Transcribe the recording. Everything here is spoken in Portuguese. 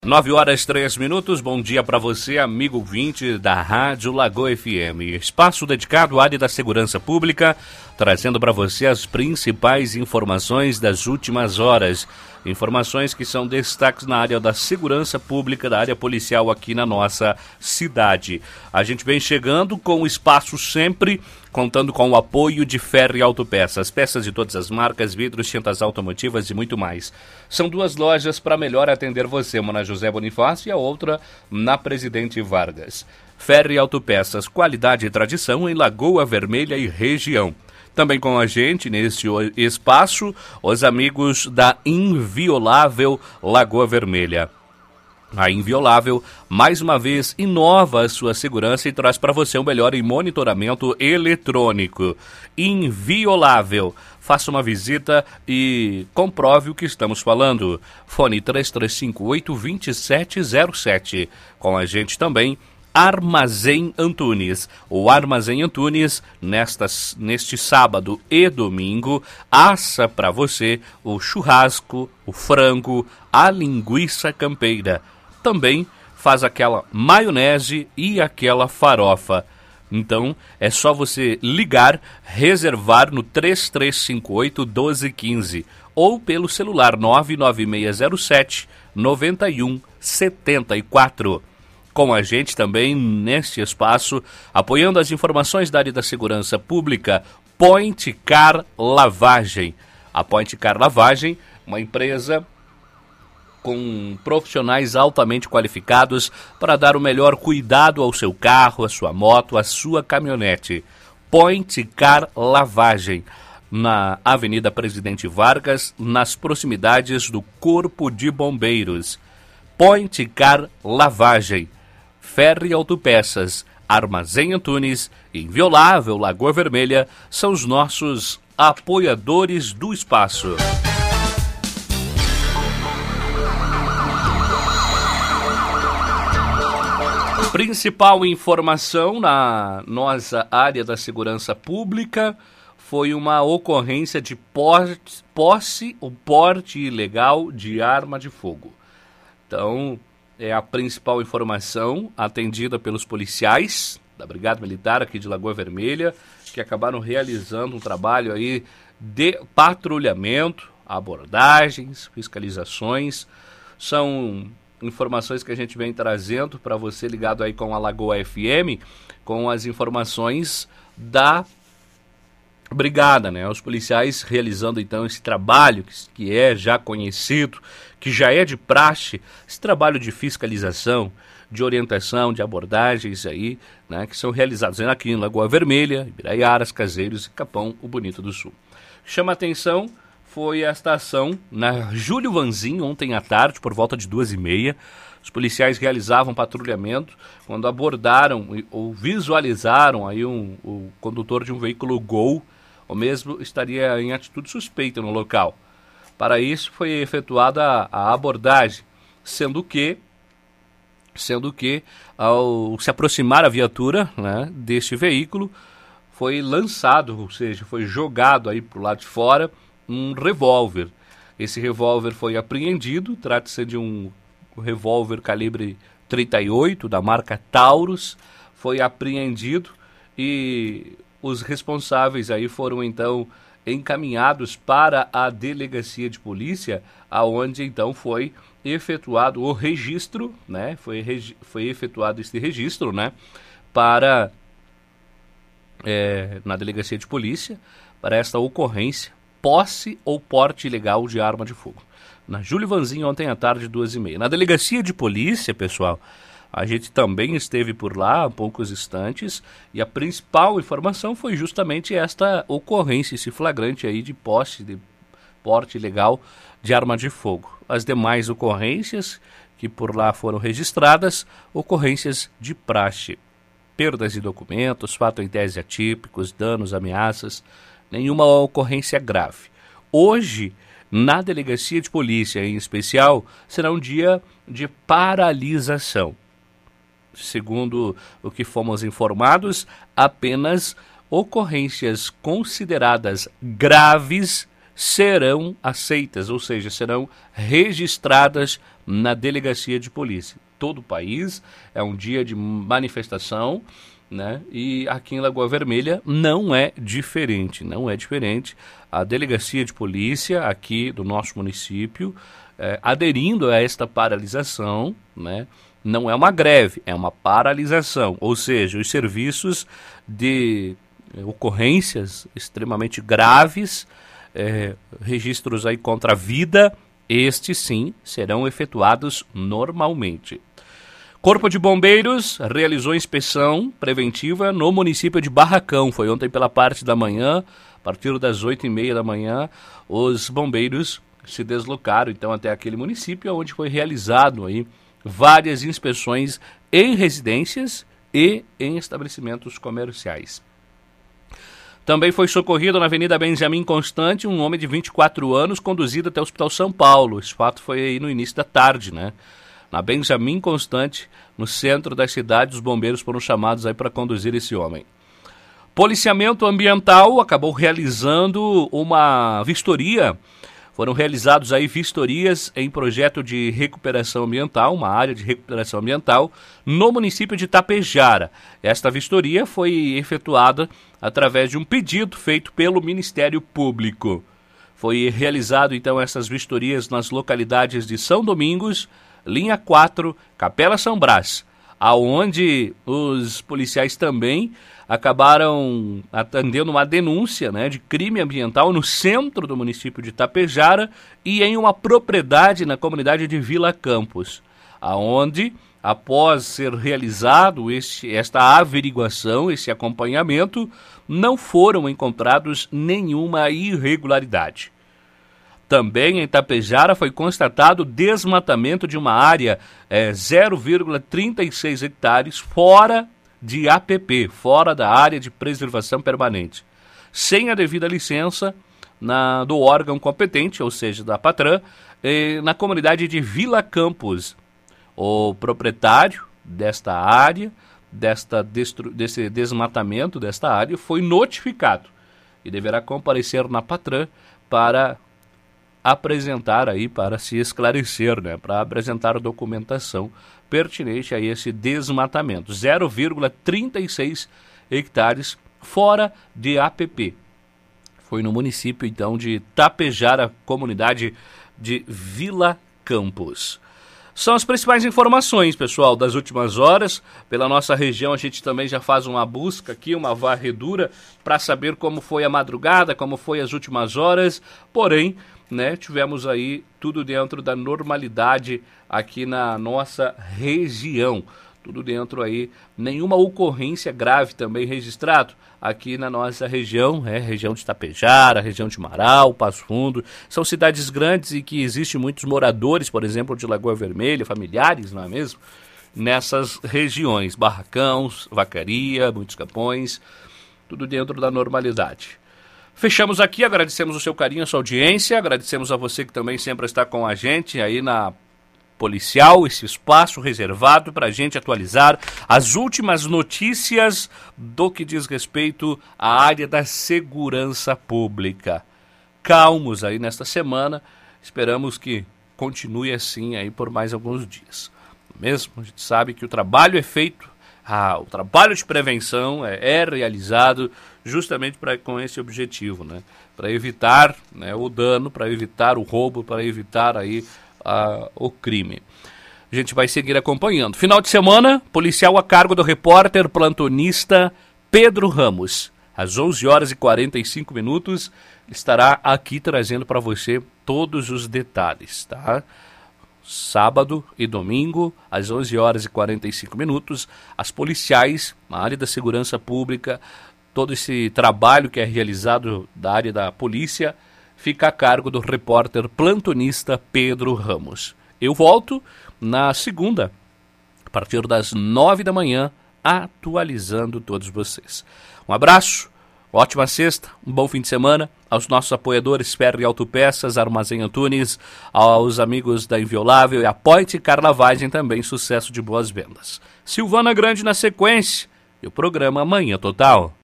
9h03, bom dia para você, amigo ouvinte da Rádio Lagoa FM. Espaço dedicado à área da segurança pública, trazendo para você as principais informações das últimas horas. Informações que são destaques na área da segurança pública, da área policial aqui na nossa cidade. A gente vem chegando com o espaço sempre contando com o apoio de Ferri Autopeças, peças de todas as marcas, vidros, tintas automotivas e muito mais. São duas lojas para melhor atender você, uma na José Bonifácio e a outra na Presidente Vargas. Ferri Autopeças, qualidade e tradição em Lagoa Vermelha e região. Também com a gente neste espaço, os amigos da Inviolável Lagoa Vermelha. A Inviolável, mais uma vez, inova a sua segurança e traz para você o melhor em monitoramento eletrônico. Inviolável. Faça uma visita e comprove o que estamos falando. Fone 3358-2707. Com a gente também, Armazém Antunes. O Armazém Antunes, neste sábado e domingo, assa para você o churrasco, o frango, a linguiça campeira. Também faz aquela maionese e aquela farofa. Então, é só você ligar, reservar no 3358-1215 ou pelo celular 99607-9174. Com a gente também neste espaço, apoiando as informações da área da segurança pública, Point Car Lavagem. A Point Car Lavagem, uma empresa com profissionais altamente qualificados para dar o melhor cuidado ao seu carro, à sua moto, à sua caminhonete. Point Car Lavagem, na Avenida Presidente Vargas, nas proximidades do Corpo de Bombeiros. Point Car Lavagem, Ferri Autopeças, Armazém Antunes, Inviolável Lagoa Vermelha são os nossos apoiadores do espaço. Principal informação na nossa área da segurança pública foi uma ocorrência de posse ou porte ilegal de arma de fogo. Então, é a principal informação atendida pelos policiais da Brigada Militar aqui de Lagoa Vermelha, que acabaram realizando um trabalho aí de patrulhamento, abordagens, fiscalizações. São informações que a gente vem trazendo para você ligado aí com a Lagoa FM, com as informações da Brigada, né? Os policiais realizando então esse trabalho que é já conhecido, que já é de praxe, esse trabalho de fiscalização, de orientação, de abordagens aí, né? Que são realizados aqui em Lagoa Vermelha, Ibiraiaras, Caseiros e Capão, o Bonito do Sul. Chama atenção foi esta ação na Júlio Vanzin, ontem à tarde, por volta de 2h30. Os policiais realizavam patrulhamento quando abordaram ou visualizaram aí o condutor de um veículo Gol. O mesmo estaria em atitude suspeita no local. Para isso foi efetuada a abordagem, sendo que ao se aproximar a viatura, né, deste veículo, foi lançado, ou seja, foi jogado aí para o lado de fora, um revólver. Esse revólver foi apreendido, trata-se de um revólver calibre 38 da marca Taurus, foi apreendido e os responsáveis aí foram então encaminhados para a delegacia de polícia, aonde então foi efetuado o registro, né? Foi efetuado esse registro, né? Para na delegacia de polícia para esta ocorrência. Posse ou porte ilegal de arma de fogo. Na Júlio Vanzin, ontem à tarde, 2h30. Na delegacia de polícia, pessoal, a gente também esteve por lá há poucos instantes e a principal informação foi justamente esta ocorrência, esse flagrante aí de posse, de porte ilegal de arma de fogo. As demais ocorrências que por lá foram registradas, ocorrências de praxe. Perdas de documentos, fato em tese atípicos, danos, ameaças, nenhuma ocorrência grave. Hoje, na delegacia de polícia em especial, será um dia de paralisação. Segundo o que fomos informados, apenas ocorrências consideradas graves serão aceitas, ou seja, serão registradas na delegacia de polícia. Todo o país é um dia de manifestação, né? E aqui em Lagoa Vermelha não é diferente, A delegacia de polícia aqui do nosso município, aderindo a esta paralisação, né? Não é uma greve, é uma paralisação, ou seja, os serviços de ocorrências extremamente graves, registros aí contra a vida, estes sim serão efetuados normalmente. Corpo de Bombeiros realizou inspeção preventiva no município de Barracão. Foi ontem pela parte da manhã, a partir das 8h30 da manhã, os bombeiros se deslocaram então até aquele município, onde foi realizado aí várias inspeções em residências e em estabelecimentos comerciais. Também foi socorrido na Avenida Benjamin Constant um homem de 24 anos conduzido até o Hospital São Paulo. Esse fato foi aí no início da tarde, né? Na Benjamin Constant, no centro da cidade, os bombeiros foram chamados aí para conduzir esse homem. Policiamento Ambiental acabou realizando uma vistoria. Foram realizados aí vistorias em projeto de recuperação ambiental, uma área de recuperação ambiental, no município de Tapejara. Esta vistoria foi efetuada através de um pedido feito pelo Ministério Público. Foi realizado então essas vistorias nas localidades de São Domingos, Linha 4, Capela São Brás, aonde os policiais também acabaram atendendo uma denúncia, né, de crime ambiental no centro do município de Tapejara e em uma propriedade na comunidade de Vila Campos, aonde, após ser realizado esta averiguação, esse acompanhamento, não foram encontrados nenhuma irregularidade. Também em Tapejara foi constatado desmatamento de uma área 0,36 hectares fora de APP, fora da área de preservação permanente, sem a devida licença do órgão competente, ou seja, da Patran, na comunidade de Vila Campos. O proprietário desta área, desse desmatamento desta área, foi notificado e deverá comparecer na Patran para apresentar aí, para se esclarecer, né, para apresentar a documentação pertinente a esse desmatamento. 0,36 hectares fora de APP. Foi no município, então, de Tapejara, comunidade de Vila Campos. São as principais informações, pessoal, das últimas horas. Pela nossa região, a gente também já faz uma busca aqui, uma varredura, para saber como foi a madrugada, como foi as últimas horas. Porém, né, tivemos aí tudo dentro da normalidade aqui na nossa região. Tudo dentro aí, nenhuma ocorrência grave também registrado aqui na nossa região, região de Tapejara, região de Marau, Passo Fundo. São cidades grandes e que existem muitos moradores, por exemplo, de Lagoa Vermelha, familiares, não é mesmo? Nessas regiões, Barracão, Vacaria, Muitos Capões, tudo dentro da normalidade. Fechamos aqui, agradecemos o seu carinho, a sua audiência, agradecemos a você que também sempre está com a gente aí na Policial, esse espaço reservado para a gente atualizar as últimas notícias do que diz respeito à área da segurança pública. Calmos aí nesta semana, esperamos que continue assim aí por mais alguns dias. Mesmo a gente sabe que o trabalho é feito, o trabalho de prevenção é realizado justamente com esse objetivo, né? Para evitar, né, o dano, para evitar o roubo, para evitar aí o crime. A gente vai seguir acompanhando. Final de semana, policial a cargo do repórter plantonista Pedro Ramos. Às 11h45, estará aqui trazendo para você todos os detalhes, tá? Sábado e domingo, às 11h45, as policiais, na área da segurança pública, todo esse trabalho que é realizado da área da polícia, fica a cargo do repórter plantonista Pedro Ramos. Eu volto na segunda, a partir das 9 da manhã, atualizando todos vocês. Um abraço, ótima sexta, um bom fim de semana. Aos nossos apoiadores Ferre Autopeças, Armazém Antunes, aos amigos da Inviolável e a Point Carlavagem, também sucesso de boas vendas. Silvana Grande na sequência e o programa Manhã Total.